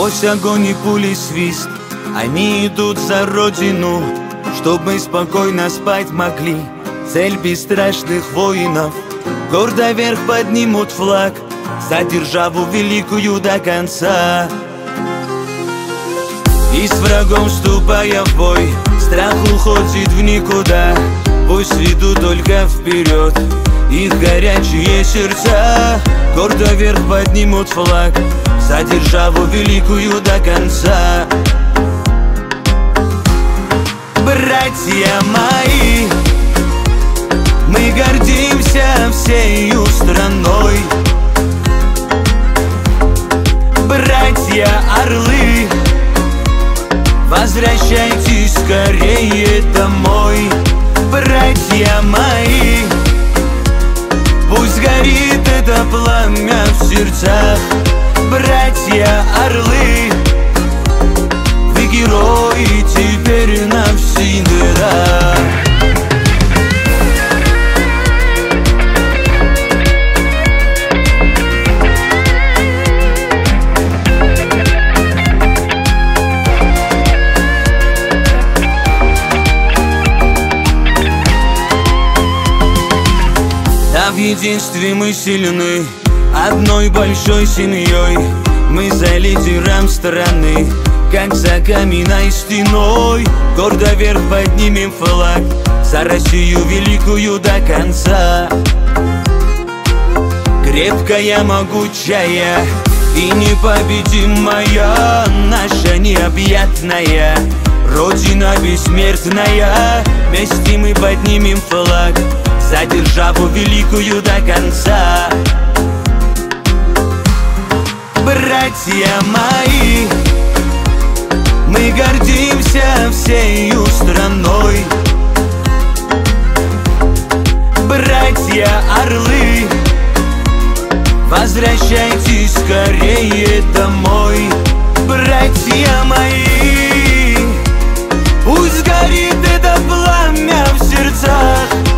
Сквозь огонь и пули свист, они идут за родину, чтоб мы спокойно спать могли. Цель бесстрашных воинов, гордо вверх поднимут флаг за державу великую до конца. И с врагом вступая в бой, страх уходит в никуда. Пусть идут только вперед их горячие сердца, гордо вверх поднимут флаг за державу великую до конца. Братья мои, мы гордимся всею страной. Братья орлы, возвращайтесь скорее домой. Братья мои, пусть горит это пламя в сердцах. Братья орлы, вы герои теперь навсегда. В единстве мы сильны, одной большой семьей. Мы за лидером страны, как за каменной стеной. Гордо вверх поднимем флаг за Россию великую до конца. Крепкая, могучая и непобедимая, наша необъятная Родина бессмертная. Вместе мы поднимем флаг за державу великую до конца. Братья мои, мы гордимся всею страной. Братья орлы, возвращайтесь скорее домой. Братья мои, пусть горит это пламя в сердцах.